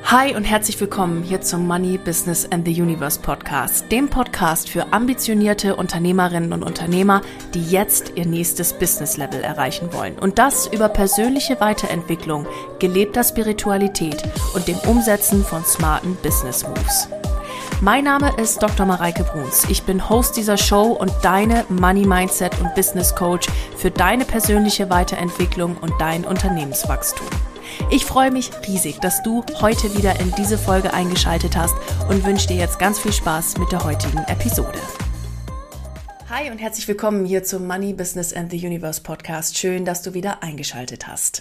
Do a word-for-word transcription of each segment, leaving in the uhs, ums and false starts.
Hi und herzlich willkommen hier zum Money, Business and the Universe Podcast, dem Podcast für ambitionierte Unternehmerinnen und Unternehmer, die jetzt ihr nächstes Business-Level erreichen wollen. Und das über persönliche Weiterentwicklung, gelebter Spiritualität und dem Umsetzen von smarten Business-Moves. Mein Name ist Doktor Mareike Bruns. Ich bin Host dieser Show und deine Money Mindset und Business Coach für deine persönliche Weiterentwicklung und dein Unternehmenswachstum. Ich freue mich riesig, dass du heute wieder in diese Folge eingeschaltet hast und wünsche dir jetzt ganz viel Spaß mit der heutigen Episode. Hi und herzlich willkommen hier zum Money, Business and the Universe Podcast. Schön, dass du wieder eingeschaltet hast.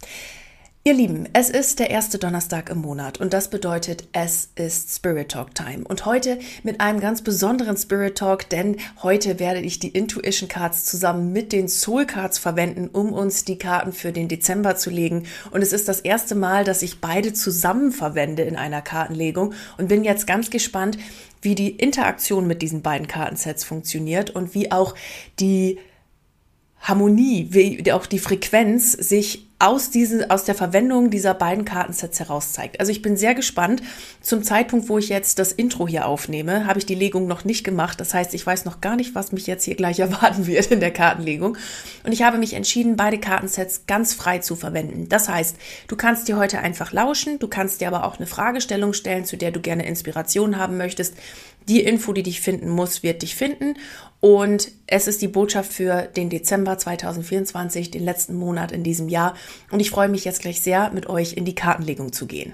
Ihr Lieben, es ist der erste Donnerstag im Monat und das bedeutet, es ist Spirit Talk Time. Und heute mit einem ganz besonderen Spirit Talk, denn heute werde ich die Intuition Cards zusammen mit den Soul Cards verwenden, um uns die Karten für den Dezember zu legen. Und es ist das erste Mal, dass ich beide zusammen verwende in einer Kartenlegung und bin jetzt ganz gespannt, wie die Interaktion mit diesen beiden Kartensets funktioniert und wie auch die Harmonie, wie auch die Frequenz sich aus diesen, aus der Verwendung dieser beiden Kartensets heraus zeigt. Also ich bin sehr gespannt. Zum Zeitpunkt, wo ich jetzt das Intro hier aufnehme, habe ich die Legung noch nicht gemacht. Das heißt, ich weiß noch gar nicht, was mich jetzt hier gleich erwarten wird in der Kartenlegung. Und ich habe mich entschieden, beide Kartensets ganz frei zu verwenden. Das heißt, du kannst dir heute einfach lauschen, du kannst dir aber auch eine Fragestellung stellen, zu der du gerne Inspiration haben möchtest. Die Info, die dich finden muss, wird dich finden. Und es ist die Botschaft für den Dezember zweitausendvierundzwanzig, den letzten Monat in diesem Jahr. Und ich freue mich jetzt gleich sehr, mit euch in die Kartenlegung zu gehen.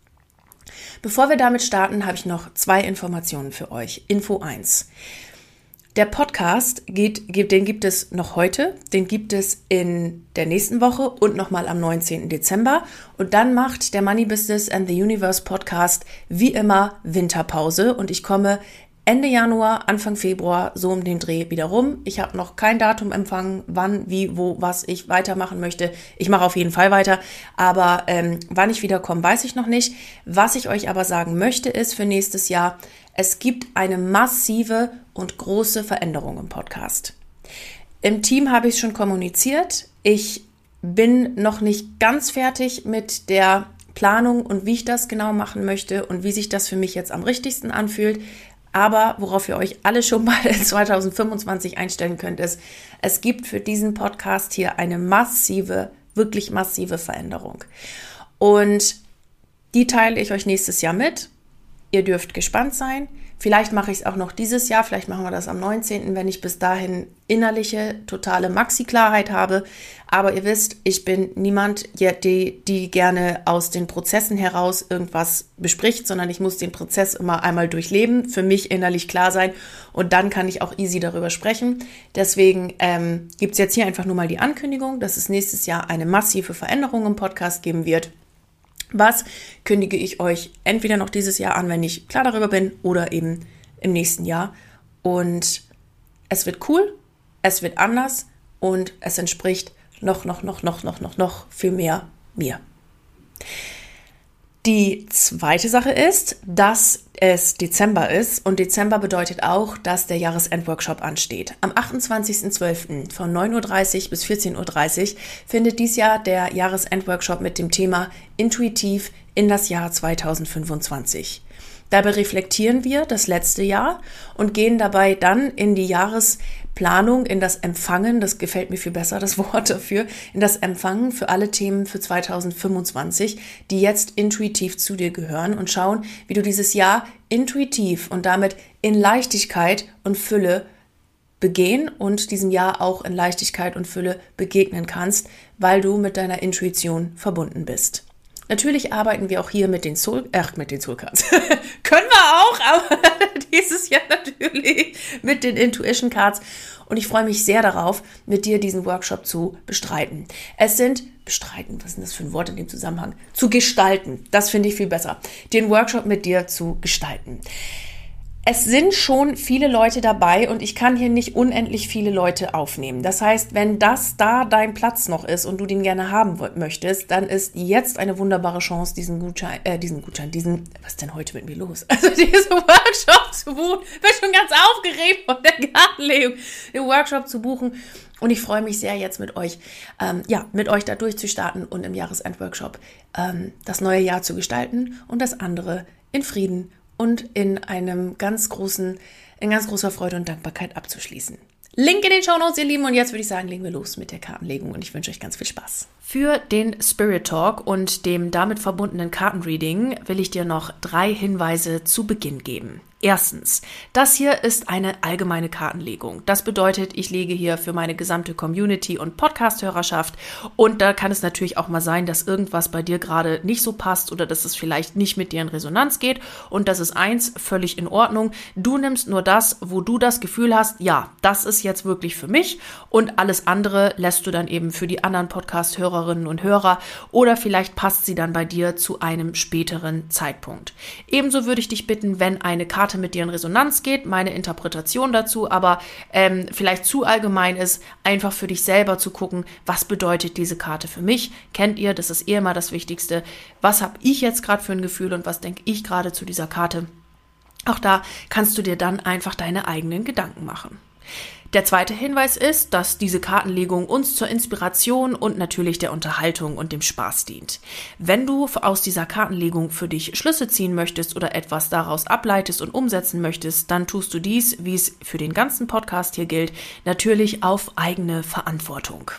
Bevor wir damit starten, habe ich noch zwei Informationen für euch. Info eins. Der Podcast, geht, den gibt es noch heute, den gibt es in der nächsten Woche und nochmal am neunzehnten Dezember. Und dann macht der Money Business and the Universe Podcast wie immer Winterpause und ich komme Ende Januar, Anfang Februar, so um den Dreh wieder rum. Ich habe noch kein Datum empfangen, wann, wie, wo, was ich weitermachen möchte. Ich mache auf jeden Fall weiter, aber ähm, wann ich wiederkomme, weiß ich noch nicht. Was ich euch aber sagen möchte, ist für nächstes Jahr, es gibt eine massive und große Veränderung im Podcast. Im Team habe ich es schon kommuniziert. Ich bin noch nicht ganz fertig mit der Planung und wie ich das genau machen möchte und wie sich das für mich jetzt am richtigsten anfühlt. Aber worauf ihr euch alle schon mal in zweitausendfünfundzwanzig einstellen könnt, ist, es gibt für diesen Podcast hier eine massive, wirklich massive Veränderung. Und die teile ich euch nächstes Jahr mit. Ihr dürft gespannt sein. Vielleicht mache ich es auch noch dieses Jahr, vielleicht machen wir das am neunzehnten, wenn ich bis dahin innerliche, totale Maxi-Klarheit habe. Aber ihr wisst, ich bin niemand, die, die gerne aus den Prozessen heraus irgendwas bespricht, sondern ich muss den Prozess immer einmal durchleben, für mich innerlich klar sein und dann kann ich auch easy darüber sprechen. Deswegen ähm, gibt es jetzt hier einfach nur mal die Ankündigung, dass es nächstes Jahr eine massive Veränderung im Podcast geben wird. Was kündige ich euch entweder noch dieses Jahr an, wenn ich klar darüber bin, oder eben im nächsten Jahr. Und es wird cool, es wird anders und es entspricht noch, noch, noch, noch, noch, noch, noch viel mehr mir. Die zweite Sache ist, dass es Dezember ist und Dezember bedeutet auch, dass der Jahresendworkshop ansteht. Am achtundzwanzigsten zwölften von neun Uhr dreißig bis vierzehn Uhr dreißig findet dies Jahr der Jahresendworkshop mit dem Thema Intuitiv in das Jahr zweitausendfünfundzwanzig. Dabei reflektieren wir das letzte Jahr und gehen dabei dann in die Jahresplanung, in das Empfangen, das gefällt mir viel besser, das Wort dafür, in das Empfangen für alle Themen für zweitausendfünfundzwanzig, die jetzt intuitiv zu dir gehören und schauen, wie du dieses Jahr intuitiv und damit in Leichtigkeit und Fülle begehen und diesem Jahr auch in Leichtigkeit und Fülle begegnen kannst, weil du mit deiner Intuition verbunden bist. Natürlich arbeiten wir auch hier mit den Soul, ach, mit den Soul Cards. Können wir auch, aber dieses Jahr natürlich mit den Intuition Cards. Und ich freue mich sehr darauf, mit dir diesen Workshop zu bestreiten. Es sind, bestreiten, was ist denn das für ein Wort in dem Zusammenhang? Zu gestalten, das finde ich viel besser. Den Workshop mit dir zu gestalten. Es sind schon viele Leute dabei und ich kann hier nicht unendlich viele Leute aufnehmen. Das heißt, wenn das da dein Platz noch ist und du den gerne haben möchtest, dann ist jetzt eine wunderbare Chance, diesen Gutschein, äh, diesen Gutschein, diesen, was ist denn heute mit mir los? Also diesen Workshop zu buchen. Ich bin schon ganz aufgeregt von der Gartenlegung, den Workshop zu buchen. Und ich freue mich sehr, jetzt mit euch, ähm, ja, mit euch da durchzustarten und im Jahresendworkshop ähm, das neue Jahr zu gestalten und das andere in Frieden und in einem ganz großen, in ganz großer Freude und Dankbarkeit abzuschließen. Link in den Shownotes, ihr Lieben. Und jetzt würde ich sagen, legen wir los mit der Kartenlegung und ich wünsche euch ganz viel Spaß. Für den Spirit Talk und dem damit verbundenen Kartenreading will ich dir noch drei Hinweise zu Beginn geben. Erstens, das hier ist eine allgemeine Kartenlegung. Das bedeutet, ich lege hier für meine gesamte Community und Podcast-Hörerschaft und da kann es natürlich auch mal sein, dass irgendwas bei dir gerade nicht so passt oder dass es vielleicht nicht mit dir in Resonanz geht und das ist eins, völlig in Ordnung. Du nimmst nur das, wo du das Gefühl hast, ja, das ist jetzt wirklich für mich und alles andere lässt du dann eben für die anderen Podcast-Hörerinnen und Hörer oder vielleicht passt sie dann bei dir zu einem späteren Zeitpunkt. Ebenso würde ich dich bitten, wenn eine Karte mit dir in Resonanz geht, meine Interpretation dazu, aber ähm, vielleicht zu allgemein ist, einfach für dich selber zu gucken, was bedeutet diese Karte für mich? Kennt ihr, das ist eh immer das Wichtigste. Was habe ich jetzt gerade für ein Gefühl und was denke ich gerade zu dieser Karte? Auch da kannst du dir dann einfach deine eigenen Gedanken machen. Der zweite Hinweis ist, dass diese Kartenlegung uns zur Inspiration und natürlich der Unterhaltung und dem Spaß dient. Wenn du aus dieser Kartenlegung für dich Schlüsse ziehen möchtest oder etwas daraus ableitest und umsetzen möchtest, dann tust du dies, wie es für den ganzen Podcast hier gilt, natürlich auf eigene Verantwortung.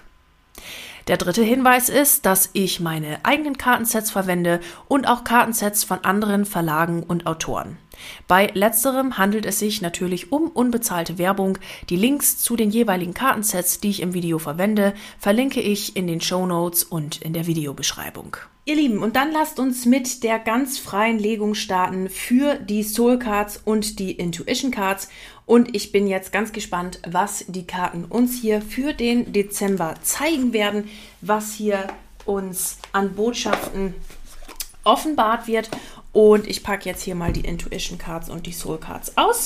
Der dritte Hinweis ist, dass ich meine eigenen Kartensets verwende und auch Kartensets von anderen Verlagen und Autoren. Bei letzterem handelt es sich natürlich um unbezahlte Werbung. Die Links zu den jeweiligen Kartensets, die ich im Video verwende, verlinke ich in den Shownotes und in der Videobeschreibung. Ihr Lieben, und dann lasst uns mit der ganz freien Legung starten für die Soul Cards und die Intuition Cards. Und ich bin jetzt ganz gespannt, was die Karten uns hier für den Dezember zeigen werden, was hier uns an Botschaften offenbart wird. Und ich packe jetzt hier mal die Intuition Cards und die Soul Cards aus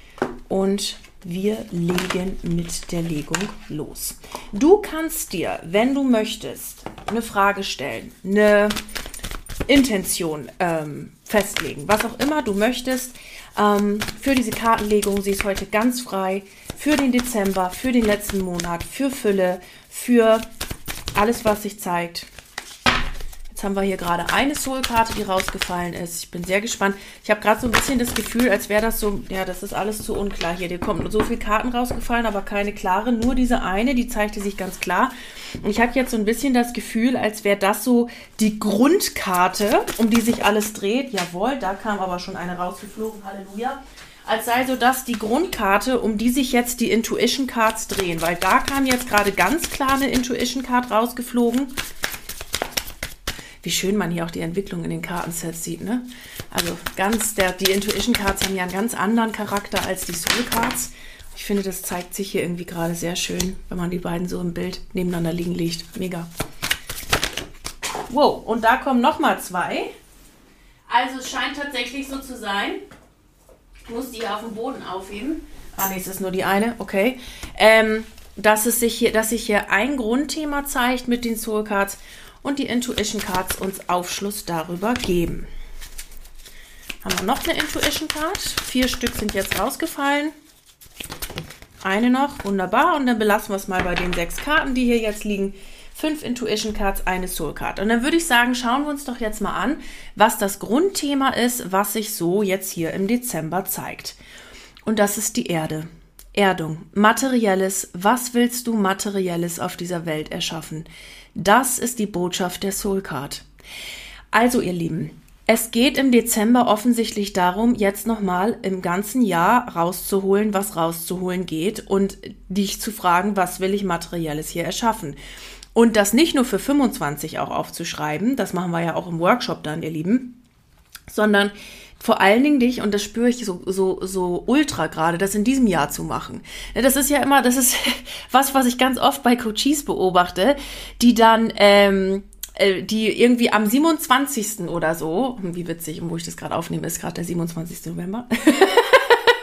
und wir legen mit der Legung los. Du kannst dir, wenn du möchtest, eine Frage stellen, eine Intention ähm, festlegen, was auch immer du möchtest. Ähm, für diese Kartenlegung, sie ist heute ganz frei, für den Dezember, für den letzten Monat, für Fülle, für alles, was sich zeigt. Jetzt haben wir hier gerade eine Soul-Karte, die rausgefallen ist. Ich bin sehr gespannt. Ich habe gerade so ein bisschen das Gefühl, als wäre das so, ja, das ist alles zu unklar hier. Hier kommen so viele Karten rausgefallen, aber keine klare. Nur diese eine, die zeigte sich ganz klar. Und ich habe jetzt so ein bisschen das Gefühl, als wäre das so die Grundkarte, um die sich alles dreht. Jawohl, da kam aber schon eine rausgeflogen. Halleluja. Als sei so das die Grundkarte, um die sich jetzt die Intuition Cards drehen. Weil da kam jetzt gerade ganz klar eine Intuition Card rausgeflogen. Wie schön man hier auch die Entwicklung in den Kartensets sieht, ne? Also ganz, der, die Intuition Cards haben ja einen ganz anderen Charakter als die Soul Cards. Ich finde, das zeigt sich hier irgendwie gerade sehr schön, wenn man die beiden so im Bild nebeneinander liegen legt. Mega. Wow, und da kommen nochmal zwei. Also es scheint tatsächlich so zu sein. Ich muss die hier auf dem Boden aufheben. Ah, nee, es ist nur die eine, okay. Ähm, dass es sich hier, dass sich hier ein Grundthema zeigt mit den Soul Cards und die Intuition Cards uns Aufschluss darüber geben. Haben wir noch eine Intuition Card. Vier Stück sind jetzt rausgefallen. Eine noch, wunderbar. Und dann belassen wir es mal bei den sechs Karten, die hier jetzt liegen. Fünf Intuition Cards, eine Soul Card. Und dann würde ich sagen, schauen wir uns doch jetzt mal an, was das Grundthema ist, was sich so jetzt hier im Dezember zeigt. Und das ist die Erde. Erdung, Materielles. Was willst du Materielles auf dieser Welt erschaffen? Das ist die Botschaft der Soul Card. Also ihr Lieben, es geht im Dezember offensichtlich darum, jetzt nochmal im ganzen Jahr rauszuholen, was rauszuholen geht und dich zu fragen, was will ich Materielles hier erschaffen? Und das nicht nur für fünfundzwanzig auch aufzuschreiben, das machen wir ja auch im Workshop dann, ihr Lieben, sondern vor allen Dingen dich, und das spüre ich so, so, so ultra gerade, das in diesem Jahr zu machen. Das ist ja immer, das ist was, was ich ganz oft bei Coaches beobachte, die dann, ähm, die irgendwie am siebenundzwanzigsten oder so, wie witzig, wo ich das gerade aufnehme, ist gerade der siebenundzwanzigste November.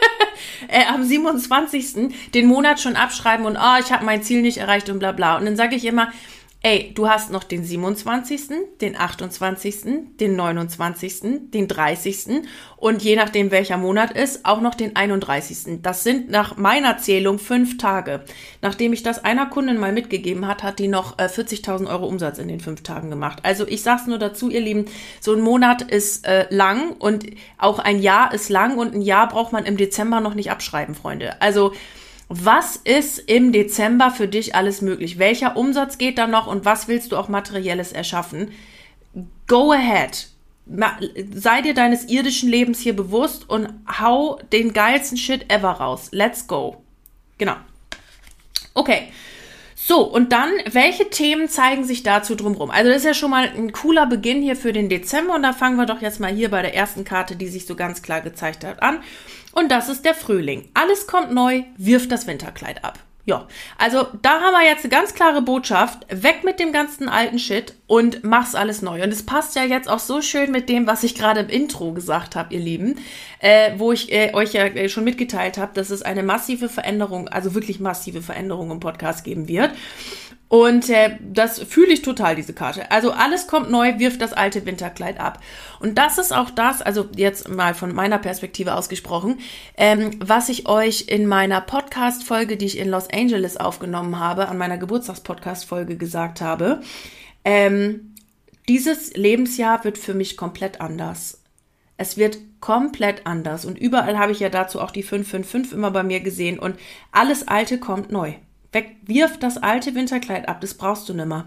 äh, am siebenundzwanzigsten den Monat schon abschreiben und oh, ich habe mein Ziel nicht erreicht und bla bla. Und dann sage ich immer, ey, du hast noch den siebenundzwanzigsten, den achtundzwanzigsten, den neunundzwanzigsten, den dreißigsten und je nachdem welcher Monat ist, auch noch den einunddreißigsten. Das sind nach meiner Zählung fünf Tage. Nachdem ich das einer Kundin mal mitgegeben hat, hat die noch äh, vierzigtausend Euro Umsatz in den fünf Tagen gemacht. Also ich sag's nur dazu, ihr Lieben, so ein Monat ist äh, lang und auch ein Jahr ist lang und ein Jahr braucht man im Dezember noch nicht abschreiben, Freunde. Also was ist im Dezember für dich alles möglich? Welcher Umsatz geht da noch und was willst du auch Materielles erschaffen? Go ahead. Sei dir deines irdischen Lebens hier bewusst und hau den geilsten Shit ever raus. Let's go. Genau. Okay. So, und dann, welche Themen zeigen sich dazu drumherum? Also das ist ja schon mal ein cooler Beginn hier für den Dezember und da fangen wir doch jetzt mal hier bei der ersten Karte, die sich so ganz klar gezeigt hat, an. Und das ist der Frühling. Alles kommt neu, wirf das Winterkleid ab. Ja, also da haben wir jetzt eine ganz klare Botschaft. Weg mit dem ganzen alten Shit und mach's alles neu. Und es passt ja jetzt auch so schön mit dem, was ich gerade im Intro gesagt habe, ihr Lieben, äh, wo ich äh, euch ja äh, schon mitgeteilt habe, dass es eine massive Veränderung, also wirklich massive Veränderung im Podcast geben wird. Und äh, das fühle ich total, diese Karte. Also alles kommt neu, wirft das alte Winterkleid ab. Und das ist auch das, also jetzt mal von meiner Perspektive ausgesprochen, ähm, was ich euch in meiner Podcast-Folge, die ich in Los Angeles aufgenommen habe, an meiner Geburtstags-Podcast-Folge gesagt habe. Ähm, dieses Lebensjahr wird für mich komplett anders. Es wird komplett anders. Und überall habe ich ja dazu auch die fünf fünf fünf immer bei mir gesehen. Und alles Alte kommt neu. Weg, wirf das alte Winterkleid ab, das brauchst du nimmer.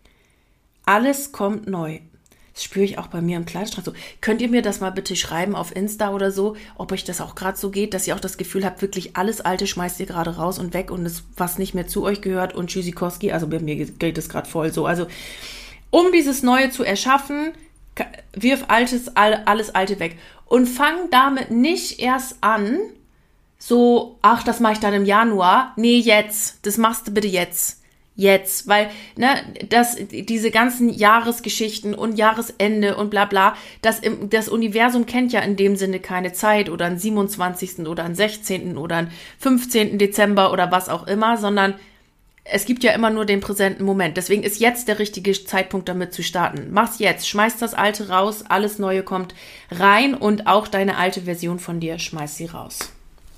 Alles kommt neu. Das spüre ich auch bei mir im Kleiderschrank so. Könnt ihr mir das mal bitte schreiben auf Insta oder so, ob euch das auch gerade so geht, dass ihr auch das Gefühl habt, wirklich alles Alte schmeißt ihr gerade raus und weg und das, was nicht mehr zu euch gehört und Tschüssikowski, also bei mir geht es gerade voll so. Also, um dieses Neue zu erschaffen, wirf altes, alles Alte weg. Und fang damit nicht erst an, so, ach, das mache ich dann im Januar. Nee, jetzt. Das machst du bitte jetzt. Jetzt. Weil, ne, das, diese ganzen Jahresgeschichten und Jahresende und bla bla, das, das Universum kennt ja in dem Sinne keine Zeit oder einen siebenundzwanzigsten oder einen sechzehnten oder einen fünfzehnten Dezember oder was auch immer, sondern es gibt ja immer nur den präsenten Moment. Deswegen ist jetzt der richtige Zeitpunkt, damit zu starten. Mach's jetzt. Schmeiß das Alte raus. Alles Neue kommt rein und auch deine alte Version von dir, schmeiß sie raus.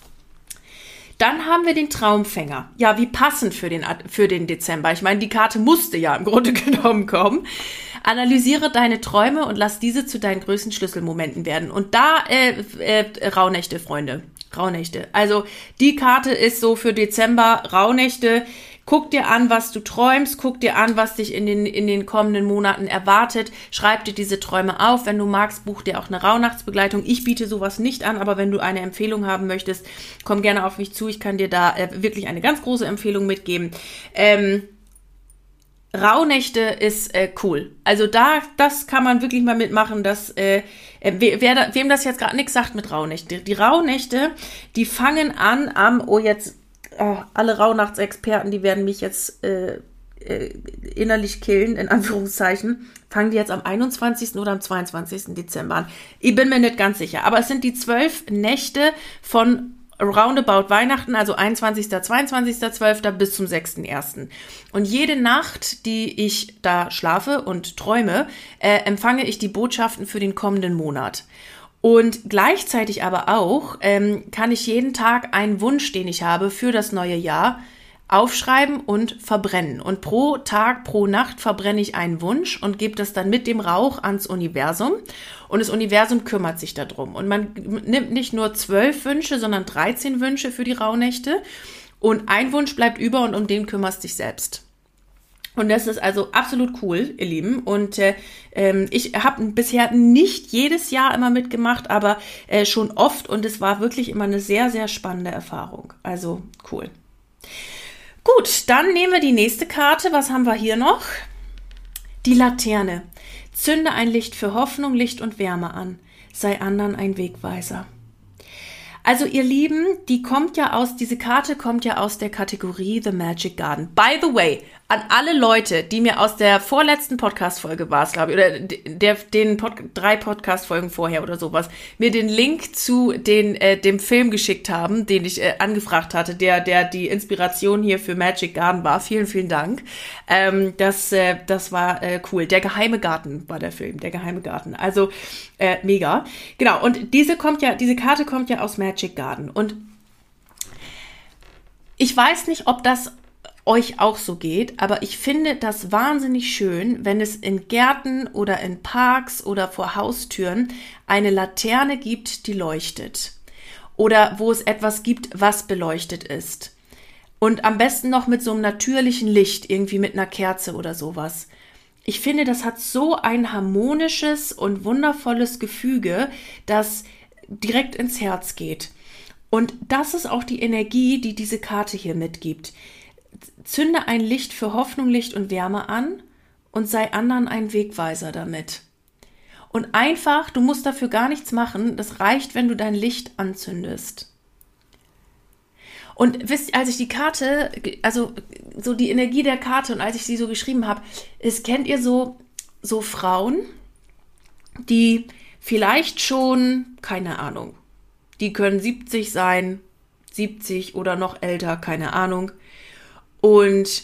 Dann haben wir den Traumfänger. Ja, wie passend für den, für den Dezember. Ich meine, die Karte musste ja im Grunde genommen kommen. Analysiere deine Träume und lass diese zu deinen größten Schlüsselmomenten werden. Und da, äh, äh, Rauhnächte, Freunde. Rauhnächte. Also, die Karte ist so für Dezember Rauhnächte. Guck dir an, was du träumst, guck dir an, was dich in den, in den kommenden Monaten erwartet, schreib dir diese Träume auf, wenn du magst, buch dir auch eine Rauhnachtsbegleitung. Ich biete sowas nicht an, aber wenn du eine Empfehlung haben möchtest, komm gerne auf mich zu, ich kann dir da äh, wirklich eine ganz große Empfehlung mitgeben. Ähm, Rauhnächte ist äh, cool. Also da, das kann man wirklich mal mitmachen, dass, äh, wer, wer, wem das jetzt gerade nichts sagt mit Rauhnächte. Die Rauhnächte, die fangen an am, oh jetzt, Oh, alle Rauhnachtsexperten, die werden mich jetzt äh, äh, innerlich killen, in Anführungszeichen, fangen die jetzt am einundzwanzigsten oder am zweiundzwanzigsten Dezember an. Ich bin mir nicht ganz sicher, aber es sind die zwölf Nächte von roundabout Weihnachten, also einundzwanzigsten, zweiundzwanzigsten zwölften bis zum sechsten ersten Und jede Nacht, die ich da schlafe und träume, äh, empfange ich die Botschaften für den kommenden Monat. Und gleichzeitig aber auch ähm, kann ich jeden Tag einen Wunsch, den ich habe für das neue Jahr, aufschreiben und verbrennen. Und pro Tag, pro Nacht verbrenne ich einen Wunsch und gebe das dann mit dem Rauch ans Universum. Und das Universum kümmert sich darum. Und man nimmt nicht nur zwölf Wünsche, sondern dreizehn Wünsche für die Rauhnächte. Und ein Wunsch bleibt über und um den kümmerst dich selbst. Und das ist also absolut cool, ihr Lieben. Und äh, ich habe bisher nicht jedes Jahr immer mitgemacht, aber äh, schon oft. Und es war wirklich immer eine sehr, sehr spannende Erfahrung. Also cool. Gut, dann nehmen wir die nächste Karte. Was haben wir hier noch? Die Laterne. Zünde ein Licht für Hoffnung, Licht und Wärme an. Sei anderen ein Wegweiser. Also ihr Lieben, die kommt ja aus, diese Karte kommt ja aus der Kategorie The Magic Garden. By the way, an alle Leute, die mir aus der vorletzten Podcast-Folge war es, glaube ich, oder der, den Pod, drei Podcast-Folgen vorher oder sowas, mir den Link zu den, äh, dem Film geschickt haben, den ich äh, angefragt hatte, der, der die Inspiration hier für Magic Garden war. Vielen, vielen Dank. Ähm, das, äh, das war äh, cool. Der geheime Garten war der Film, der geheime Garten. Also, äh, mega. Genau. Und diese kommt ja, diese Karte kommt ja aus Magic Garden. Und ich weiß nicht, ob das euch auch so geht, aber ich finde das wahnsinnig schön, wenn es in Gärten oder in Parks oder vor Haustüren eine Laterne gibt, die leuchtet. Oder wo es etwas gibt, was beleuchtet ist. Und am besten noch mit so einem natürlichen Licht, irgendwie mit einer Kerze oder sowas. Ich finde, das hat so ein harmonisches und wundervolles Gefüge, das direkt ins Herz geht. Und das ist auch die Energie, die diese Karte hier mitgibt. Zünde ein Licht für Hoffnung, Licht und Wärme an und sei anderen ein Wegweiser damit. Und einfach, du musst dafür gar nichts machen, das reicht, wenn du dein Licht anzündest. Und wisst ihr, als ich die Karte, also so die Energie der Karte und als ich sie so geschrieben habe, ist, kennt ihr so, so Frauen, die vielleicht schon, keine Ahnung, die können siebzig sein, siebzig oder noch älter, keine Ahnung, und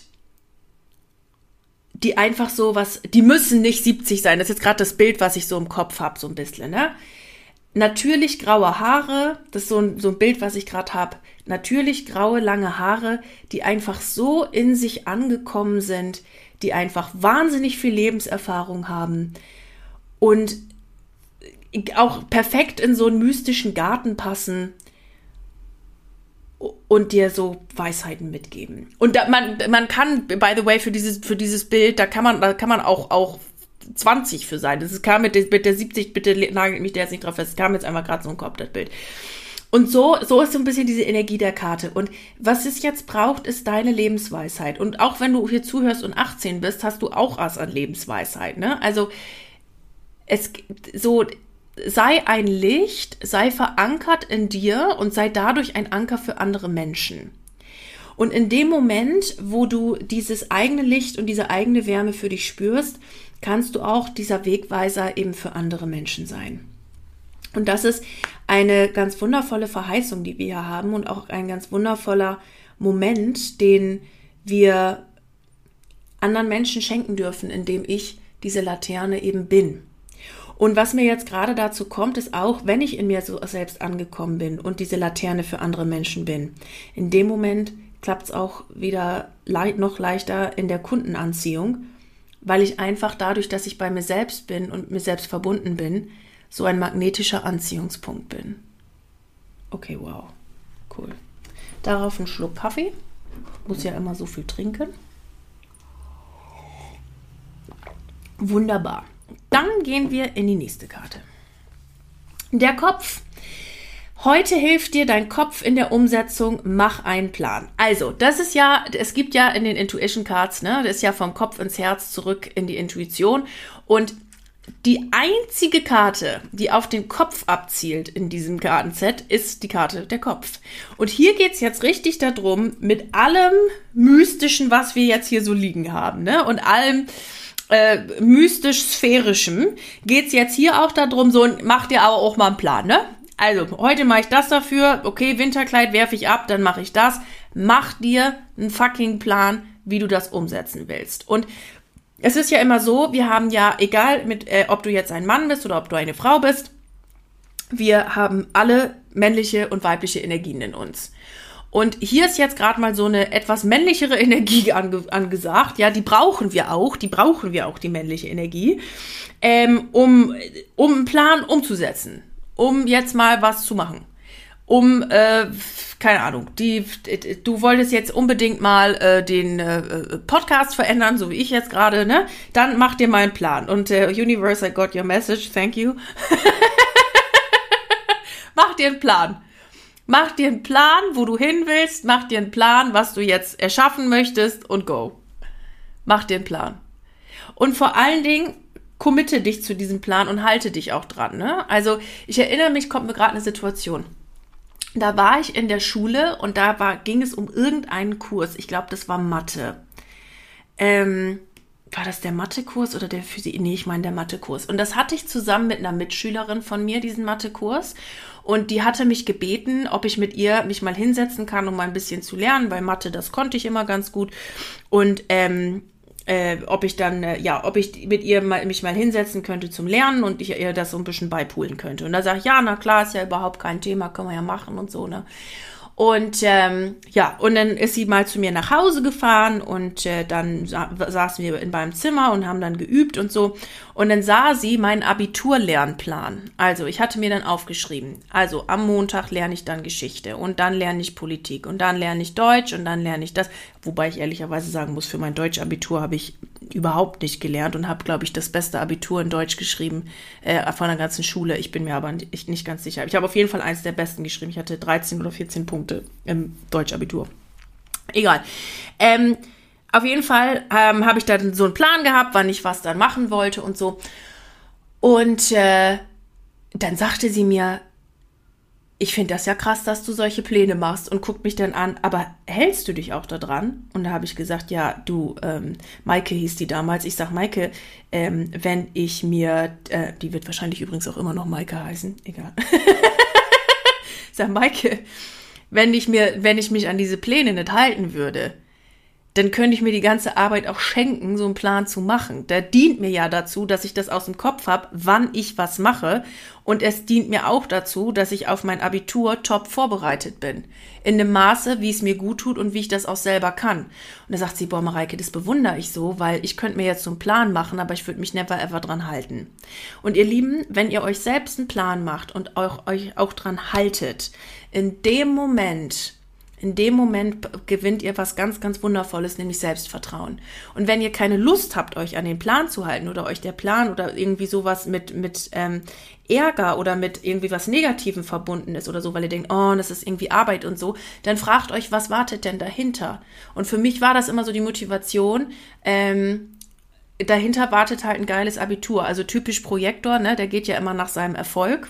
die einfach so was, die müssen nicht siebzig sein. Das ist jetzt gerade das Bild, was ich so im Kopf habe, so ein bisschen, ne? Natürlich graue Haare, das ist so ein, so ein Bild, was ich gerade habe. Natürlich graue, lange Haare, die einfach so in sich angekommen sind, die einfach wahnsinnig viel Lebenserfahrung haben und auch perfekt in so einen mystischen Garten passen und dir so Weisheiten mitgeben. Und da, man, man kann, by the way, für dieses, für dieses Bild, da kann man, da kann man auch, auch zwanzig für sein. Das kam mit der, mit der siebzig, bitte nagelt mich der jetzt nicht drauf fest, das kam jetzt einfach gerade so ein Kopf, das Bild. Und so, so ist so ein bisschen diese Energie der Karte. Und was es jetzt braucht, ist deine Lebensweisheit. Und auch wenn du hier zuhörst und achtzehn bist, hast du auch was an Lebensweisheit, ne? Also, es, so, sei ein Licht, sei verankert in dir und sei dadurch ein Anker für andere Menschen. Und in dem Moment, wo du dieses eigene Licht und diese eigene Wärme für dich spürst, kannst du auch dieser Wegweiser eben für andere Menschen sein. Und das ist eine ganz wundervolle Verheißung, die wir hier haben und auch ein ganz wundervoller Moment, den wir anderen Menschen schenken dürfen, indem ich diese Laterne eben bin. Und was mir jetzt gerade dazu kommt, ist auch, wenn ich in mir so selbst angekommen bin und diese Laterne für andere Menschen bin, in dem Moment klappt es auch wieder le- noch leichter in der Kundenanziehung, weil ich einfach dadurch, dass ich bei mir selbst bin und mir selbst verbunden bin, so ein magnetischer Anziehungspunkt bin. Okay, wow, cool. Darauf einen Schluck Kaffee, muss ja immer so viel trinken. Wunderbar. Dann gehen wir in die nächste Karte. Der Kopf. Heute hilft dir dein Kopf in der Umsetzung, mach einen Plan. Also, das ist ja, es gibt ja in den Intuition Cards, ne, das ist ja vom Kopf ins Herz zurück in die Intuition. Und die einzige Karte, die auf den Kopf abzielt in diesem Kartenset, ist die Karte der Kopf. Und hier geht's jetzt richtig darum, mit allem Mystischen, was wir jetzt hier so liegen haben, ne, und allem äh, mystisch-sphärischem, geht's jetzt hier auch darum, so, mach dir aber auch mal einen Plan, ne? Also, heute mache ich das dafür, okay, Winterkleid werfe ich ab, dann mache ich das. Mach dir einen fucking Plan, wie du das umsetzen willst. Und es ist ja immer so, wir haben ja, egal mit, äh, ob du jetzt ein Mann bist oder ob du eine Frau bist, wir haben alle männliche und weibliche Energien in uns. Und hier ist jetzt gerade mal so eine etwas männlichere Energie ange- angesagt. Ja, die brauchen wir auch, die brauchen wir auch, die männliche Energie, ähm, um, um einen Plan umzusetzen. Um jetzt mal was zu machen. Um, äh, keine Ahnung, die, du wolltest jetzt unbedingt mal äh, den äh, Podcast verändern, so wie ich jetzt gerade, ne? Dann mach dir mal einen Plan. Und äh, Universe, I got your message, thank you. Mach dir einen Plan. Mach dir einen Plan, wo du hin willst. Mach dir einen Plan, was du jetzt erschaffen möchtest und go. Mach dir einen Plan. Und vor allen Dingen, committe dich zu diesem Plan und halte dich auch dran, ne? Also ich erinnere mich, kommt mir gerade eine Situation. Da war ich in der Schule und da war, ging es um irgendeinen Kurs. Ich glaube, das war Mathe. ähm, war das der Mathekurs oder der Physik? Nee, ich meine der Mathekurs. Und das hatte ich zusammen mit einer Mitschülerin von mir, diesen Mathekurs. Und die hatte mich gebeten, ob ich mit ihr mich mal hinsetzen kann, um mal ein bisschen zu lernen, weil Mathe, das konnte ich immer ganz gut. Und ähm, äh, ob ich dann, äh, ja, ob ich mit ihr mal, mich mal hinsetzen könnte zum Lernen und ich ihr das so ein bisschen beipulen könnte. Und da sage ich, ja, na klar, ist ja überhaupt kein Thema, können wir ja machen und so, ne? Und ähm, ja, und dann ist sie mal zu mir nach Hause gefahren und äh, dann sa- saßen wir in meinem Zimmer und haben dann geübt und so. Und dann sah sie meinen Abiturlernplan. Also ich hatte mir dann aufgeschrieben, also am Montag lerne ich dann Geschichte und dann lerne ich Politik und dann lerne ich Deutsch und dann lerne ich das. Wobei ich ehrlicherweise sagen muss, für mein Deutschabitur habe ich überhaupt nicht gelernt und habe, glaube ich, das beste Abitur in Deutsch geschrieben äh, von der ganzen Schule. Ich bin mir aber nicht, nicht ganz sicher. Ich habe auf jeden Fall eins der besten geschrieben. Ich hatte dreizehn oder vierzehn Punkte im Deutschabitur. Egal. Ähm, auf jeden Fall ähm, habe ich dann so einen Plan gehabt, wann ich was dann machen wollte und so. Und äh, dann sagte sie mir, ich finde das ja krass, dass du solche Pläne machst, und guckt mich dann an, aber hältst du dich auch da dran? Und da habe ich gesagt, ja, du, ähm, Maike hieß die damals. Ich sag, Maike, ähm, wenn ich mir, äh, die wird wahrscheinlich übrigens auch immer noch Maike heißen, egal. Ich sag, Maike, wenn ich mir, wenn ich mich an diese Pläne nicht halten würde, dann könnte ich mir die ganze Arbeit auch schenken, so einen Plan zu machen. Der dient mir ja dazu, dass ich das aus dem Kopf habe, wann ich was mache. Und es dient mir auch dazu, dass ich auf mein Abitur top vorbereitet bin. In dem Maße, wie es mir gut tut und wie ich das auch selber kann. Und da sagt sie, boah, Mareike, das bewundere ich so, weil ich könnte mir jetzt so einen Plan machen, aber ich würde mich never ever dran halten. Und ihr Lieben, wenn ihr euch selbst einen Plan macht und auch, euch auch dran haltet, in dem Moment... In dem Moment gewinnt ihr was ganz, ganz Wundervolles, nämlich Selbstvertrauen. Und wenn ihr keine Lust habt, euch an den Plan zu halten oder euch der Plan oder irgendwie sowas mit, mit ähm, Ärger oder mit irgendwie was Negativem verbunden ist oder so, weil ihr denkt, oh, das ist irgendwie Arbeit und so, dann fragt euch, was wartet denn dahinter? Und für mich war das immer so die Motivation, ähm, dahinter wartet halt ein geiles Abitur. Also typisch Projektor, ne, der geht ja immer nach seinem Erfolg.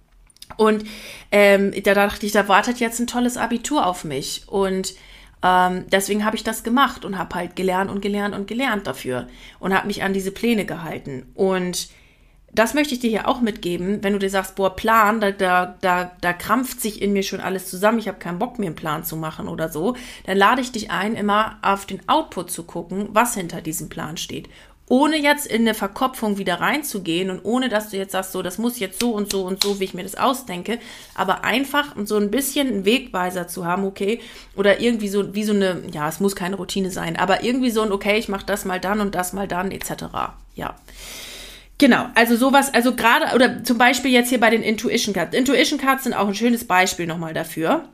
Und ähm, da dachte ich, da wartet jetzt ein tolles Abitur auf mich. Und ähm, deswegen habe ich das gemacht und habe halt gelernt und gelernt und gelernt dafür und habe mich an diese Pläne gehalten. Und das möchte ich dir hier auch mitgeben, wenn du dir sagst, boah, Plan, da, da, da, da krampft sich in mir schon alles zusammen, ich habe keinen Bock, mir einen Plan zu machen oder so, dann lade ich dich ein, immer auf den Output zu gucken, was hinter diesem Plan steht. Ohne jetzt in eine Verkopfung wieder reinzugehen und ohne, dass du jetzt sagst, so, das muss jetzt so und so und so, wie ich mir das ausdenke, aber einfach so ein bisschen einen Wegweiser zu haben, okay, oder irgendwie so, wie so eine, ja, es muss keine Routine sein, aber irgendwie so ein, okay, ich mache das mal dann und das mal dann, et cetera. Ja. Genau, also sowas, also gerade, oder zum Beispiel jetzt hier bei den Intuition Cards. Intuition Cards sind auch ein schönes Beispiel nochmal dafür.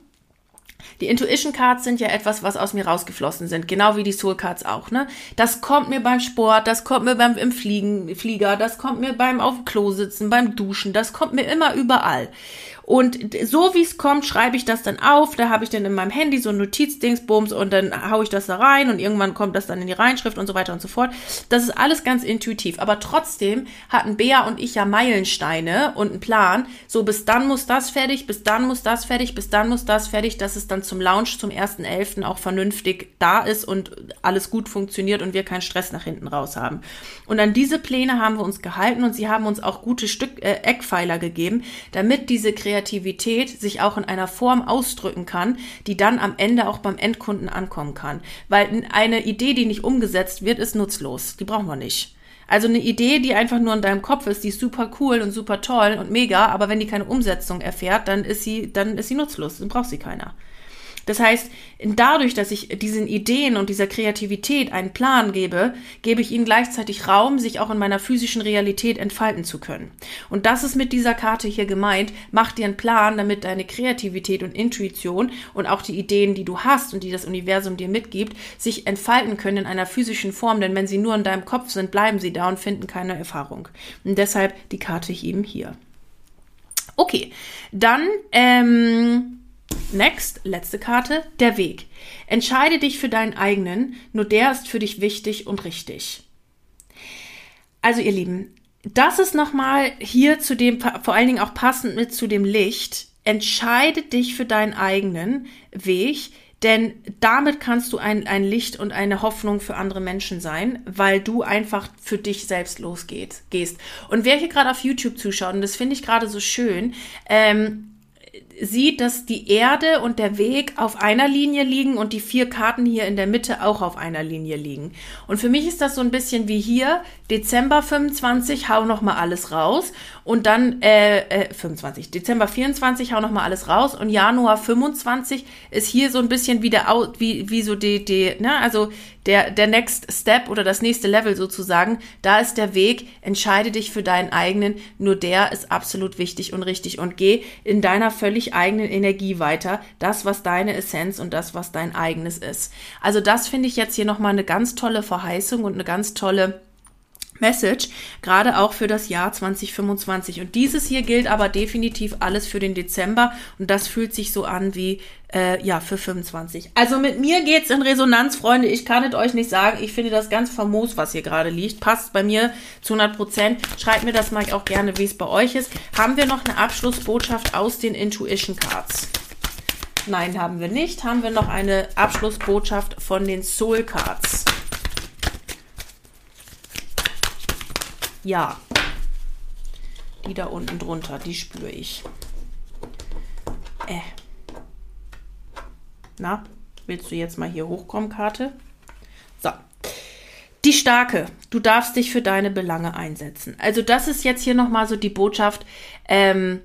Die Intuition Cards sind ja etwas, was aus mir rausgeflossen sind, genau wie die Soul Cards auch, ne? Das kommt mir beim Sport, das kommt mir beim im Fliegen, Flieger, das kommt mir beim auf dem Klo sitzen, beim Duschen, das kommt mir immer überall. Und so wie es kommt, schreibe ich das dann auf, da habe ich dann in meinem Handy so ein Notizdingsbums und dann haue ich das da rein und irgendwann kommt das dann in die Reinschrift und so weiter und so fort. Das ist alles ganz intuitiv, aber trotzdem hatten Bea und ich ja Meilensteine und einen Plan, so bis dann muss das fertig, bis dann muss das fertig, bis dann muss das fertig, dass es dann zum Launch zum ersten elften auch vernünftig da ist und alles gut funktioniert und wir keinen Stress nach hinten raus haben. Und an diese Pläne haben wir uns gehalten und sie haben uns auch gute Stück äh, Eckpfeiler gegeben, damit diese Kreativität Kreativität sich auch in einer Form ausdrücken kann, die dann am Ende auch beim Endkunden ankommen kann. Weil eine Idee, die nicht umgesetzt wird, ist nutzlos. Die brauchen wir nicht. Also eine Idee, die einfach nur in deinem Kopf ist, die ist super cool und super toll und mega, aber wenn die keine Umsetzung erfährt, dann ist sie, dann ist sie nutzlos. Dann braucht sie keiner. Das heißt, dadurch, dass ich diesen Ideen und dieser Kreativität einen Plan gebe, gebe ich ihnen gleichzeitig Raum, sich auch in meiner physischen Realität entfalten zu können. Und das ist mit dieser Karte hier gemeint. Mach dir einen Plan, damit deine Kreativität und Intuition und auch die Ideen, die du hast und die das Universum dir mitgibt, sich entfalten können in einer physischen Form. Denn wenn sie nur in deinem Kopf sind, bleiben sie da und finden keine Erfahrung. Und deshalb die Karte eben hier. Okay, dann, ähm... Next, letzte Karte, der Weg. Entscheide dich für deinen eigenen, nur der ist für dich wichtig und richtig. Also ihr Lieben, das ist nochmal hier zu dem, vor allen Dingen auch passend mit zu dem Licht. Entscheide dich für deinen eigenen Weg, Denn damit kannst du ein, ein Licht und eine Hoffnung für andere Menschen sein, weil du einfach für dich selbst losgehst. Gehst. Und wer hier gerade auf YouTube zuschaut, und das finde ich gerade so schön, ähm, sieht, dass die Erde und der Weg auf einer Linie liegen und die vier Karten hier in der Mitte auch auf einer Linie liegen. Und für mich ist das so ein bisschen wie hier, Dezember fünfundzwanzig, hau noch mal alles raus und dann, äh, äh fünfundzwanzig, Dezember vierundzwanzig, hau noch mal alles raus und Januar fünfundzwanzig ist hier so ein bisschen wie der, wie, wie so die, die, ne, also der, der Next Step oder das nächste Level sozusagen, da ist der Weg, entscheide dich für deinen eigenen, nur der ist absolut wichtig und richtig und geh in deiner völlig eigenen Energie weiter, das, was deine Essenz und das, was dein eigenes ist. Also das finde ich jetzt hier nochmal eine ganz tolle Verheißung und eine ganz tolle Message, gerade auch für das Jahr zwanzig fünfundzwanzig. Und dieses hier gilt aber definitiv alles für den Dezember und das fühlt sich so an wie, äh, ja, für fünfundzwanzig. Also mit mir geht's in Resonanz, Freunde. Ich kann es euch nicht sagen. Ich finde das ganz famos, was hier gerade liegt. Passt bei mir zu hundert Prozent. Schreibt mir das mal auch gerne, wie es bei euch ist. Haben wir noch eine Abschlussbotschaft aus den Intuition Cards? Nein, haben wir nicht. Haben wir noch eine Abschlussbotschaft von den Soul Cards? Ja, die da unten drunter, die spüre ich. Äh. Na, willst du jetzt mal hier hochkommen, Karte? So. Die Starke, du darfst dich für deine Belange einsetzen. Also das ist jetzt hier nochmal so die Botschaft, ähm,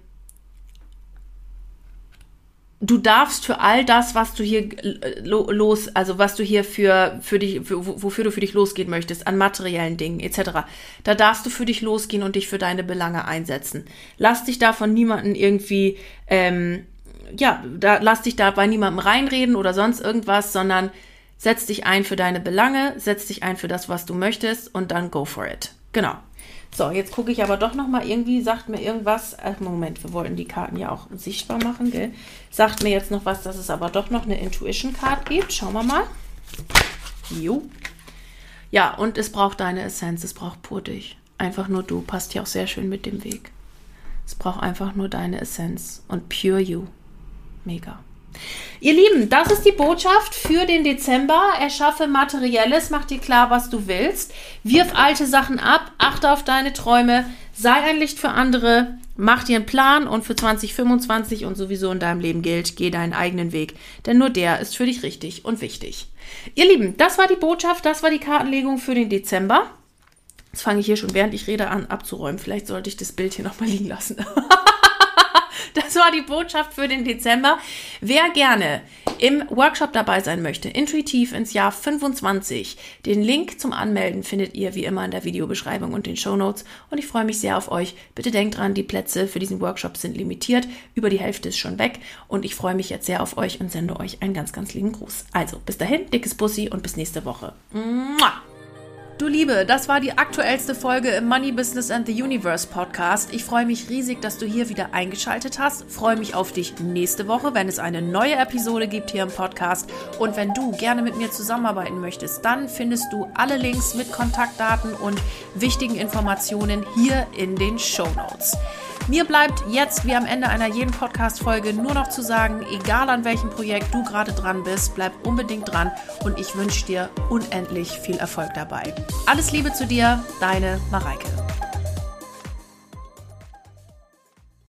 du darfst für all das, was du hier los, also was du hier für, für dich, für, wofür du für dich losgehen möchtest, an materiellen Dingen et cetera, da darfst du für dich losgehen und dich für deine Belange einsetzen. Lass dich da von niemandem irgendwie, ähm, ja, da, lass dich da bei niemandem reinreden oder sonst irgendwas, sondern setz dich ein für deine Belange, setz dich ein für das, was du möchtest und dann go for it. Genau. So, jetzt gucke ich aber doch nochmal, irgendwie sagt mir irgendwas, äh, Moment, wir wollten die Karten ja auch sichtbar machen, gell? Sagt mir jetzt noch was, dass es aber doch noch eine Intuition Card gibt. Schauen wir mal. Jo. Ja, und es braucht deine Essenz, es braucht pur dich. Einfach nur du, passt hier auch sehr schön mit dem Weg. Es braucht einfach nur deine Essenz und pure you. Mega. Ihr Lieben, das ist die Botschaft für den Dezember. Erschaffe Materielles, mach dir klar, was du willst. Wirf alte Sachen ab, achte auf deine Träume, sei ein Licht für andere, mach dir einen Plan und für zwanzig fünfundzwanzig und sowieso in deinem Leben gilt, geh deinen eigenen Weg, denn nur der ist für dich richtig und wichtig. Ihr Lieben, das war die Botschaft, das war die Kartenlegung für den Dezember. Jetzt fange ich hier schon, während ich rede, an abzuräumen. Vielleicht sollte ich das Bild hier nochmal liegen lassen. Das war die Botschaft für den Dezember. Wer gerne im Workshop dabei sein möchte, intuitiv ins Jahr fünfundzwanzig, den Link zum Anmelden findet ihr wie immer in der Videobeschreibung und den Shownotes. Und ich freue mich sehr auf euch. Bitte denkt dran, die Plätze für diesen Workshop sind limitiert. Über die Hälfte ist schon weg. Und ich freue mich jetzt sehr auf euch und sende euch einen ganz, ganz lieben Gruß. Also, bis dahin, dickes Bussi und bis nächste Woche. Mua! Du Liebe, das war die aktuellste Folge im Money Business and the Universe Podcast. Ich freue mich riesig, dass du hier wieder eingeschaltet hast. Freue mich auf dich nächste Woche, wenn es eine neue Episode gibt hier im Podcast. Und wenn du gerne mit mir zusammenarbeiten möchtest, dann findest du alle Links mit Kontaktdaten und wichtigen Informationen hier in den Shownotes. Mir bleibt jetzt, wie am Ende einer jeden Podcast-Folge, nur noch zu sagen, egal an welchem Projekt du gerade dran bist, bleib unbedingt dran und ich wünsche dir unendlich viel Erfolg dabei. Alles Liebe zu dir, deine Mareike.